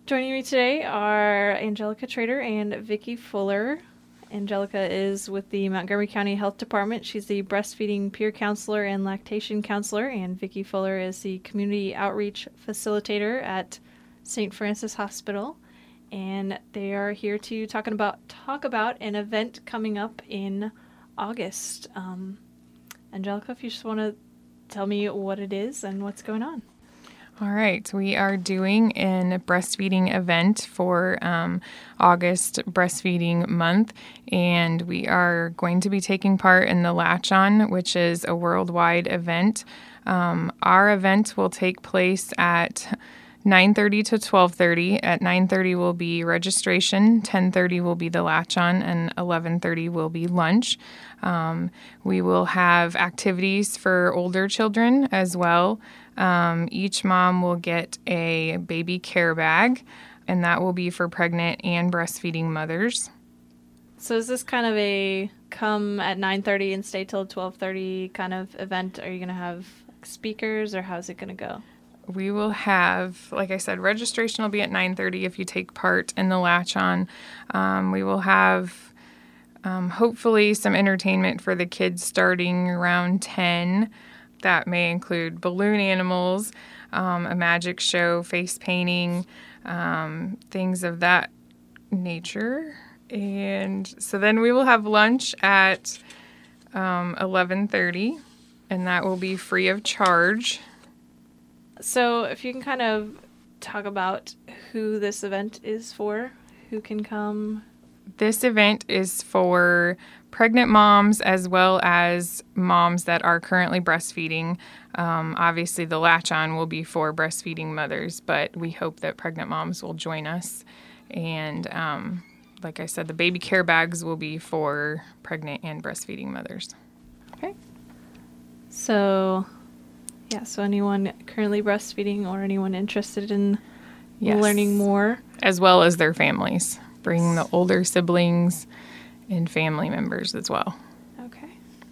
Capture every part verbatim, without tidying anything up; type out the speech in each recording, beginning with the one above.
Joining me today are Angelica Trader and Vicki Fuller. Angelica is with the Montgomery County Health Department. She's the breastfeeding peer counselor and lactation counselor, and Vicki Fuller is the community outreach facilitator at Saint Francis Hospital. And they are here to talking about talk about an event coming up in August. Um, Angelica, if you just want to tell me what it is and what's going on. All right, we are doing an breastfeeding event for um, August Breastfeeding Month, and we are going to be taking part in the Latch On, which is a worldwide event. Um, our event will take place at nine thirty to twelve thirty. At nine thirty will be registration, ten thirty will be the Latch On, and eleven thirty will be lunch. Um, we will have activities for older children as well. Um, each mom will get a baby care bag, and that will be for pregnant and breastfeeding mothers. So is this kind of a come at nine thirty and stay till twelve thirty kind of event? Are you going to have speakers, or how's it going to go? We will have, like I said, registration will be at nine thirty if you take part in the Latch On. Um, we will have um, hopefully some entertainment for the kids starting around ten. That may include balloon animals, um, a magic show, face painting, um, things of that nature. And so then we will have lunch at um, eleven thirty, and that will be free of charge. So if you can kind of talk about who this event is for, who can come. This event is for pregnant moms as well as moms that are currently breastfeeding. Um, obviously, the Latch On will be for breastfeeding mothers, but we hope that pregnant moms will join us. And um, like I said, the baby care bags will be for pregnant and breastfeeding mothers. Okay. So, yeah, so anyone currently breastfeeding or anyone interested in Yes. learning more. As well as their families, bringing the older siblings and family members as well. Okay.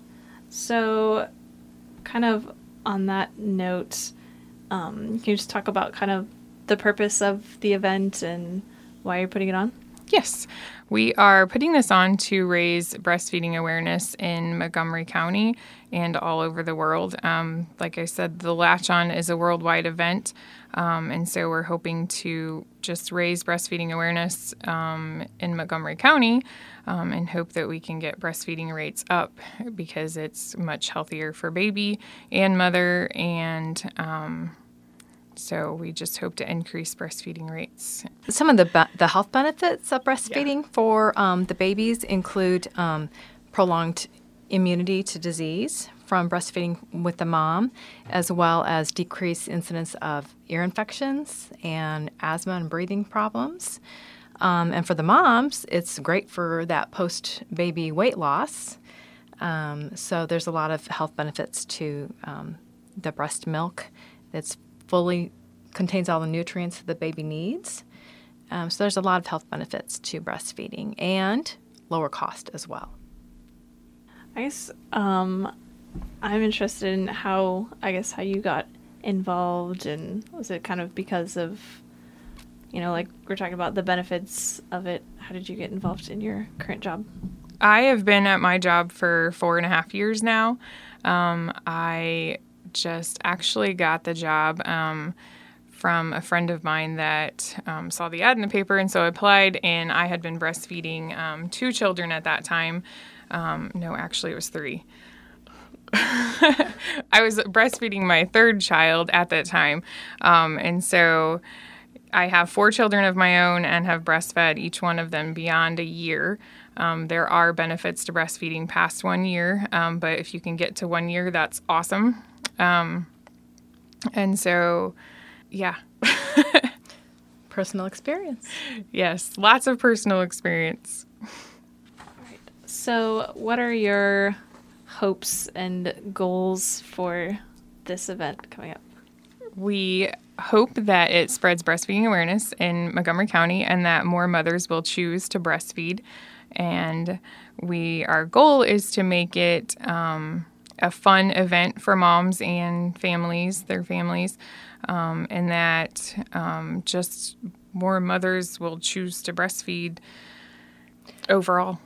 So, kind of on that note, um, can you just talk about kind of the purpose of the event and why you're putting it on? Yes, we are putting this on to raise breastfeeding awareness in Montgomery County and all over the world. Um, like I said, the Latch On is a worldwide event, um, and so we're hoping to just raise breastfeeding awareness um, in Montgomery County um, and hope that we can get breastfeeding rates up because it's much healthier for baby and mother, and um, so we just hope to increase breastfeeding rates. Some of the be- the health benefits of breastfeeding yeah. for um, the babies include um, prolonged immunity to disease from breastfeeding with the mom, as well as decreased incidence of ear infections and asthma and breathing problems. Um, and for the moms, it's great for that post-baby weight loss. Um, so there's a lot of health benefits to um, the breast milk. It's fully contains all the nutrients that the baby needs. Um, so there's a lot of health benefits to breastfeeding and lower cost as well. I guess um, I'm interested in how, I guess, how you got involved, and was it kind of because of, you know, like we're talking about the benefits of it. How did you get involved in your current job? I have been at my job for four and a half years now. Um, I just actually got the job um, from a friend of mine that um, saw the ad in the paper, and so I applied, and I had been breastfeeding um, two children at that time. Um, no, actually it was three. I was breastfeeding my third child at that time, um, and so I have four children of my own and have breastfed each one of them beyond a year. Um, there are benefits to breastfeeding past one year, um, but if you can get to one year, that's awesome. Um, and so, yeah. Personal experience. Yes, lots of personal experience. All right. So what are your hopes and goals for this event coming up? We hope that it spreads breastfeeding awareness in Montgomery County and that more mothers will choose to breastfeed. And we, our goal is to make it um, a fun event for moms and families, their families, um, and that um, just more mothers will choose to breastfeed overall.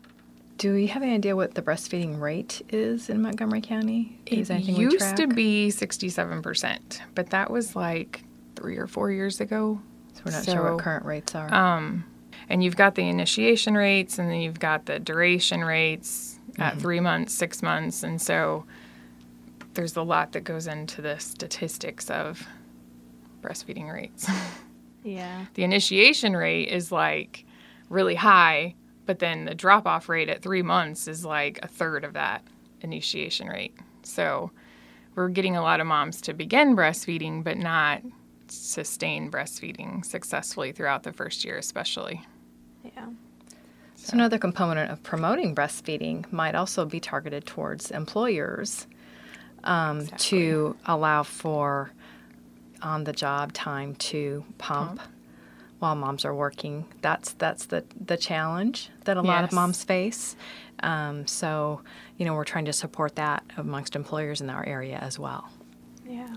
Do we have any idea what the breastfeeding rate is in Montgomery County? Is It anything we used track? to be sixty-seven percent, but that was like three or four years ago. So we're not So, sure what current rates are. Um, and you've got the initiation rates, and then you've got the duration rates at Mm-hmm. three months, six months, and so there's a lot that goes into the statistics of breastfeeding rates. Yeah. The initiation rate is like really high, but then the drop-off rate at three months is like a third of that initiation rate. So we're getting a lot of moms to begin breastfeeding, but not sustain breastfeeding successfully throughout the first year, especially. Yeah. So another component of promoting breastfeeding might also be targeted towards employers um, Exactly. to allow for on-the-job time to pump, Pump. while moms are working. That's that's the the challenge that a lot of Yes. moms face. Um, so you know we're trying to support that amongst employers in our area as well. Yeah.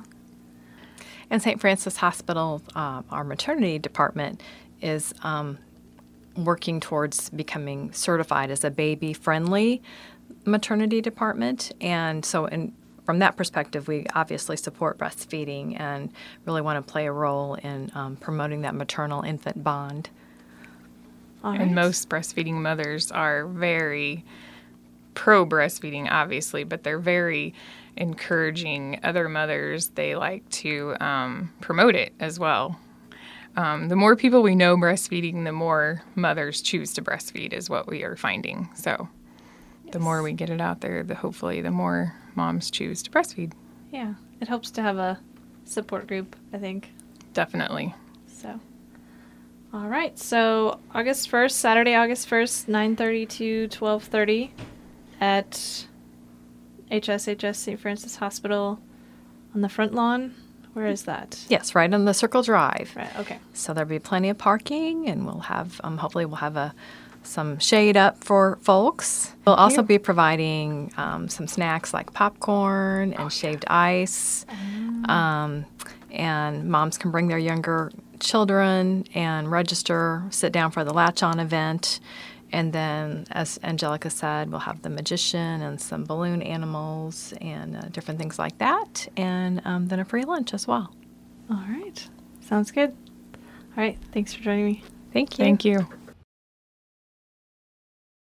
And Saint Francis Hospital, uh, our maternity department, is um, working towards becoming certified as a baby-friendly maternity department. And so in, from that perspective, we obviously support breastfeeding and really want to play a role in um, promoting that maternal-infant bond. All right. And most breastfeeding mothers are very pro breastfeeding, obviously, but they're very encouraging other mothers. They like to um, promote it as well. Um, the more people we know breastfeeding, the more mothers choose to breastfeed is what we are finding. So the more we get it out there, the hopefully the more moms choose to breastfeed. Yeah. It helps to have a support group, I think. Definitely. So, all right. So August first, Saturday, August first, nine thirty to twelve thirty at H S H S Saint Francis Hospital on the front lawn. Where is that? Yes, right on the Circle Drive. Right. Okay. So there'll be plenty of parking, and we'll have um, hopefully we'll have a some shade up for folks. We'll also you. be providing um, some snacks like popcorn and shaved ice, um, and moms can bring their younger children and register, sit down for the latch-on event, and then, as Angelica said, we'll have the magician and some balloon animals and uh, different things like that, and um, then a free lunch as well. All right. Sounds good. All right. Thanks for joining me. Thank you. Thank you.